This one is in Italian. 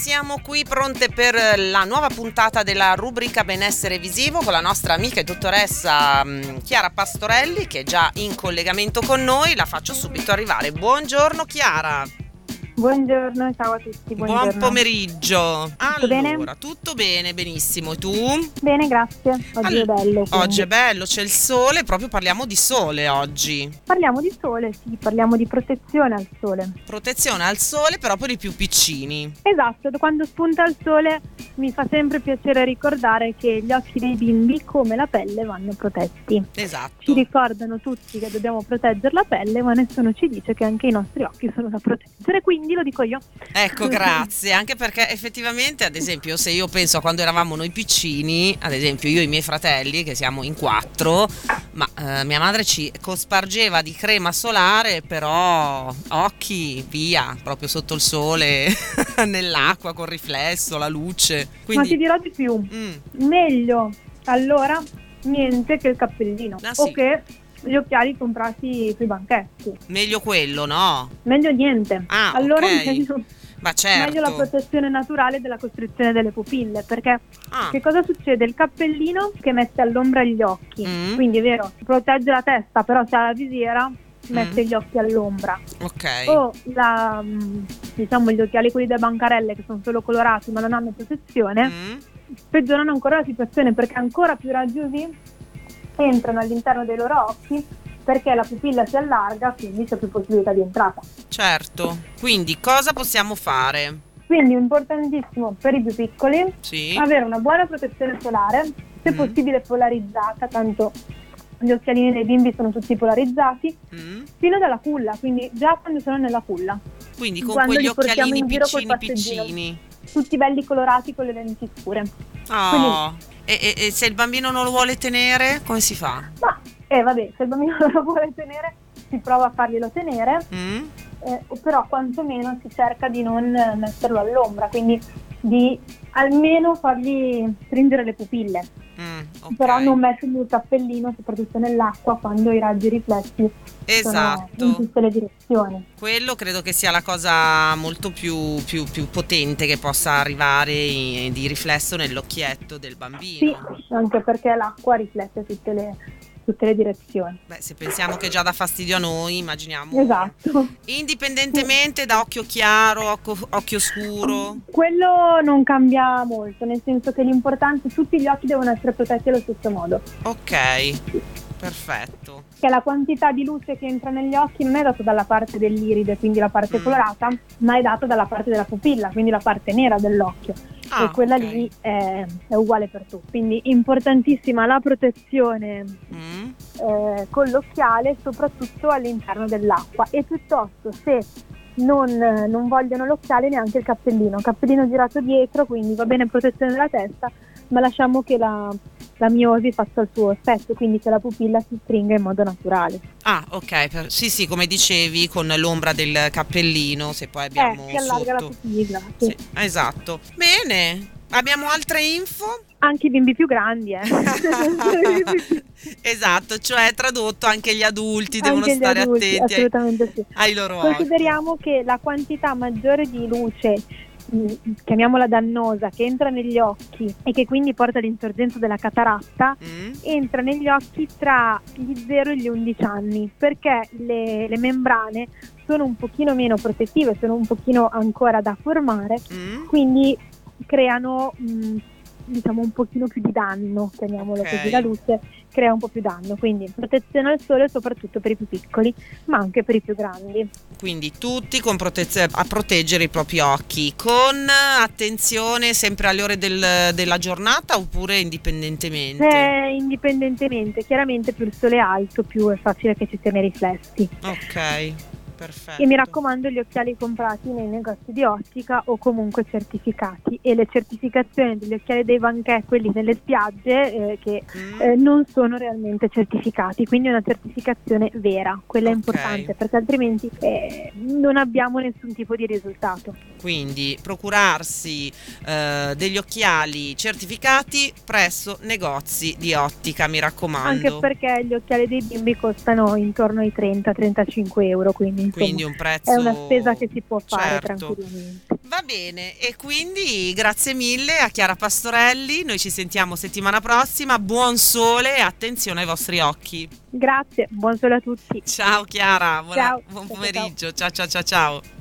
siamo qui pronte per la nuova puntata della rubrica Benessere Visivo con la nostra amica e dottoressa Chiara Pastorelli, che è già in collegamento con noi. La faccio subito arrivare. Buongiorno Chiara. Buongiorno, ciao a tutti. Buongiorno. Buon pomeriggio. Tutto bene? Tutto bene, benissimo. E tu? Bene, grazie. Oggi è bello. Quindi. Oggi è bello, c'è il sole, proprio parliamo di sole oggi. Parliamo di sole, sì, parliamo di protezione al sole. Protezione al sole, però per i più piccini. Esatto, quando spunta il sole mi fa sempre piacere ricordare che gli occhi dei bimbi, come la pelle, vanno protetti. Esatto. Ci ricordano tutti che dobbiamo proteggere la pelle, ma nessuno ci dice che anche i nostri occhi sono da proteggere, quindi lo dico io. Ecco, grazie, anche perché effettivamente, ad esempio, se io penso a quando eravamo noi piccini, ad esempio io e i miei fratelli, che siamo in 4, ma mia madre ci cospargeva di crema solare, però occhi via, proprio sotto il sole, nell'acqua, col riflesso, la luce. Quindi... Ma ti dirò di più, meglio allora niente che il cappellino, sì. o che gli occhiali comprati sui banchetti. Meglio quello, no? Meglio niente. Allora okay. Ma certo. Meglio la protezione naturale della costrizione delle pupille, perché che cosa succede? Il cappellino che mette all'ombra gli occhi, quindi è vero, protegge la testa, però se ha la visiera mette gli occhi all'ombra. Ok. O diciamo gli occhiali quelli da bancarelle che sono solo colorati ma non hanno protezione, peggiorano ancora la situazione, perché ancora più raggi UV entrano all'interno dei loro occhi, perché la pupilla si allarga, quindi c'è più possibilità di entrata. Certo, quindi cosa possiamo fare? Quindi è importantissimo per i più piccoli avere una buona protezione solare, se possibile polarizzata, tanto gli occhialini dei bimbi sono tutti polarizzati, fino dalla culla, quindi già quando sono nella culla. Quindi con quegli occhialini piccini. Tutti belli colorati con le lenti scure. Quindi, e se il bambino non lo vuole tenere, come si fa? Ma vabbè, se il bambino non lo vuole tenere, si prova a farglielo tenere, però quantomeno si cerca di non metterlo all'ombra, quindi di almeno fargli stringere le pupille, okay. Però non mettergli il cappellino, soprattutto nell'acqua, quando i raggi riflessi sono in tutte le direzioni. Quello credo che sia la cosa molto più potente che possa arrivare di riflesso nell'occhietto del bambino. Sì, anche perché l'acqua riflette tutte le direzioni. Beh, se pensiamo che già dà fastidio a noi, immaginiamo. Esatto. Indipendentemente da occhio chiaro, occhio scuro. Quello non cambia molto, nel senso che l'importante, tutti gli occhi devono essere protetti allo stesso modo. Ok, perfetto. Che la quantità di luce che entra negli occhi non è data dalla parte dell'iride, quindi la parte colorata, ma è data dalla parte della pupilla, quindi la parte nera dell'occhio. E quella lì è uguale per tutti, quindi importantissima la protezione con l'occhiale, soprattutto all'interno dell'acqua, e piuttosto se non vogliono l'occhiale, neanche il cappellino girato dietro, quindi va bene protezione della testa, ma lasciamo che la miosi faccia il suo effetto, quindi che la pupilla si stringa in modo naturale. Ok, sì, come dicevi, con l'ombra del cappellino, se poi abbiamo si allarga la pupilla. Sì. Esatto. Bene, abbiamo altre info? Anche i bimbi più grandi, Esatto, cioè tradotto anche gli adulti devono stare attenti assolutamente sì. ai loro occhi. Consideriamo che la quantità maggiore di luce, chiamiamola dannosa, che entra negli occhi e che quindi porta all'insorgenza della cataratta, entra negli occhi tra gli 0 e gli 11 anni, perché le membrane sono un pochino meno protettive, sono un pochino ancora da formare, quindi creano diciamo un pochino più di danno, chiamiamolo così, la luce crea un po' più danno, quindi protezione al sole soprattutto per i più piccoli, ma anche per i più grandi. Quindi tutti con a proteggere i propri occhi, con attenzione sempre alle ore della giornata, oppure indipendentemente? Indipendentemente, chiaramente più il sole è alto più è facile che ci siano i riflessi. Ok. Perfetto. E mi raccomando gli occhiali comprati nei negozi di ottica o comunque certificati, e le certificazioni degli occhiali dei banchetti, quelli delle spiagge, che non sono realmente certificati, quindi una certificazione vera, quella è importante, perché altrimenti non abbiamo nessun tipo di risultato. Quindi procurarsi degli occhiali certificati presso negozi di ottica, mi raccomando. Anche perché gli occhiali dei bimbi costano intorno ai 30-35 euro, quindi un prezzo, è una spesa che si può fare tranquillamente. Va Va bene, e quindi grazie mille a Chiara Pastorelli, noi ci sentiamo settimana prossima, buon sole e attenzione ai vostri occhi. Grazie, buon sole a tutti. Ciao Chiara, Ciao. buon pomeriggio, ciao ciao ciao ciao.